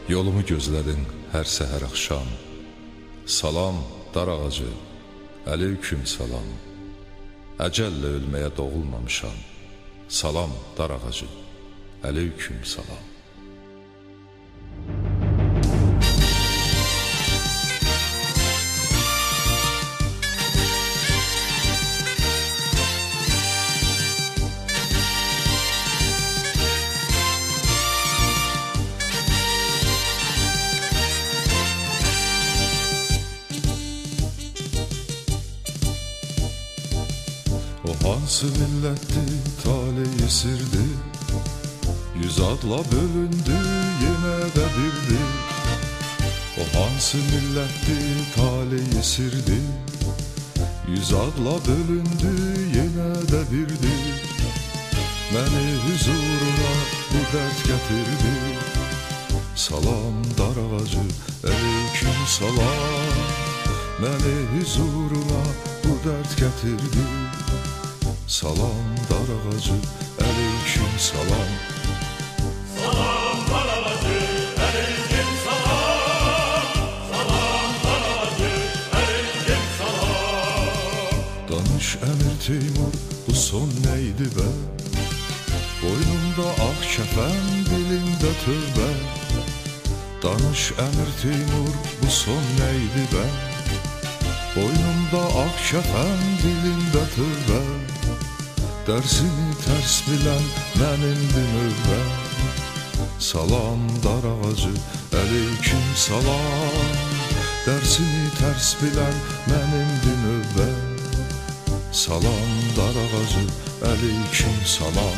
Yolumu gözlədin hər səhər axşam. Salam dar ağacı, əleyküm salam. Əcəllə ölməyə doğulmamışam. Salam dar ağacı, əleyküm salam. O hansı millətti, taleyi sirdi, yüz adla bölündü, yenə də birdi. O hansı millətti, taleyi sirdi, yüz adla bölündü, yenə də birdi. Məni huzuruna bu dərd gətirdi. Salam dar ağacı, əleyküm salam. Məni huzuruna bu dərd gətirdi. Salam dar ağacı, əleyküm salam. Salam dar ağacı, əleyküm salam. Salam dar ağacı, əleyküm salam. Danış Əmir Teymur, bu son neydi be? Boynumda ağ kəfən, dilimdə tövbə. Danış Əmir Teymur, bu son neydi be? Boynumda ağ kəfən, dilimdə tövbə. Dərsini tərs bilən mənimdir növbə. Salam dar ağacı, əleyküm salam. Dərsini tərs bilən mənimdir növbə. Salam dar ağacı, əleyküm salam.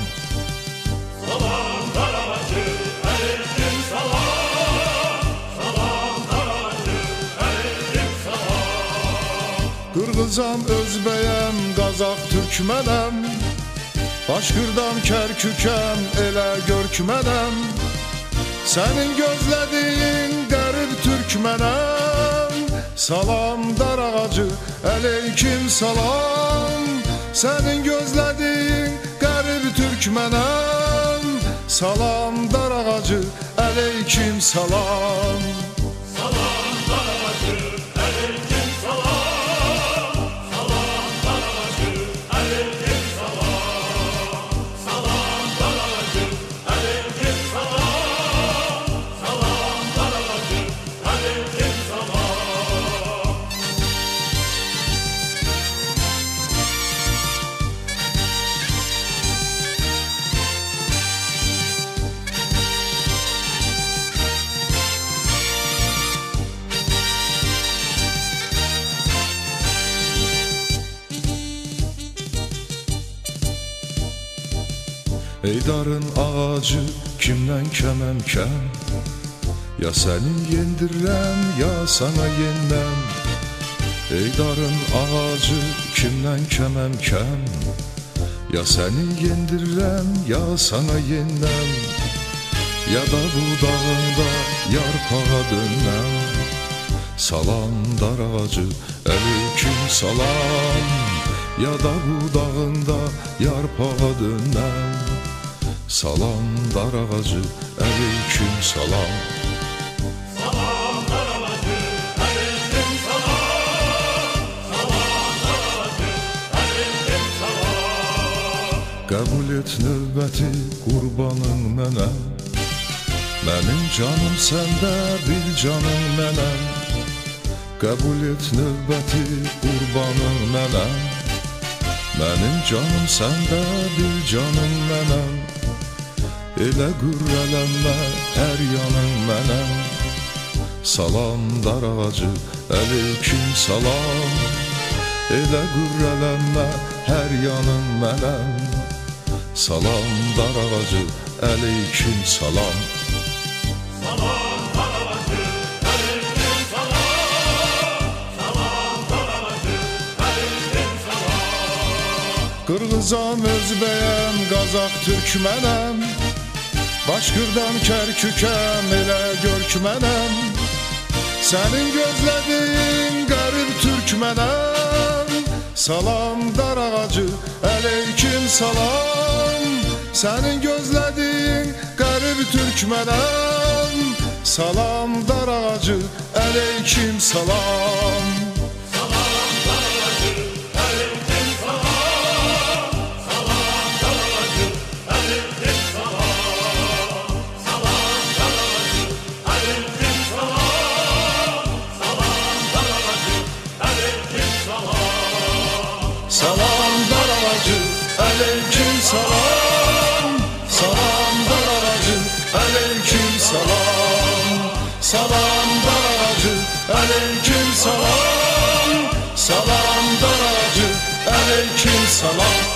Salam dar ağacı, əleyküm salam. Salam dar ağacı, əleyküm salam. Qırğızam, özbəyəm, qazaq, türkmənəm. Başqırdan Kərkükəm, elə görkmənəm. Sənin gözlədiyin qərib türkmənəm. Salam dar ağacı, əleyküm salam. Sənin gözlədiyin qərib türkmənəm. Salam dar ağacı, əleyküm salam. Salam dar ağacı, əleyküm salam. Salam dar ağacı, əleyküm salam. Salam dar ağacı, əleyküm salam. Salam dar ağacı, əleyküm salam. Ey darın ağacı, kimdən kəməm-kəm? Ya səni yendirirəm, ya sana yenməm. Ey darın ağacı, kimdən kəməm-kəm? Ya səni yendirirəm, ya sana yenməm. Ya da budağında yarpağa dönməm. Salam dar ağacı, əleyküm salam. Ya da budağında yarpağa dönməm. Salam dar ağacı, əleyküm salam. Salam dar ağacı, əleyküm salam. Salam dar ağacı, əleyküm salam. Qəbul et növbəti qurbanın mənəm. Mənim canım səndə, bil canım mənəm. Qəbul et növbəti qurbanın mənəm. Mənim canım səndə, bil canım mənəm. Elə qürrələnmə, hər yanın mənəm. Salam dar ağacı, əleyküm salam. Elə qürrələnmə, hər yanın mənəm. Salam dar ağacı, əleyküm salam. Salam dar ağacı, əleyküm salam. Salam dar ağacı, əleyküm salam. Qırğızam, özbəyəm, qazaq, türkmənəm. Başqırdan Kərkükəm, elə görkmənəm. Sənin gözlədiyin qərib türkmənəm. Salam dar ağacı, əleyküm salam. Sənin gözlədiyin qərib türkmənəm. salam dar ağacı, aleyküm salam. Salam dar ağacı, aleyküm salam. Salam dar ağacı, aleyküm salam. Salam dar ağacı, aleyküm salam. Salam dar ağacı, aleyküm salam. Salam dar ağacı, aleyküm salam. Salam dar ağacı, aleyküm salam. Salam dar ağacı, aleyküm salam. Salam dar ağacı, aleyküm salam.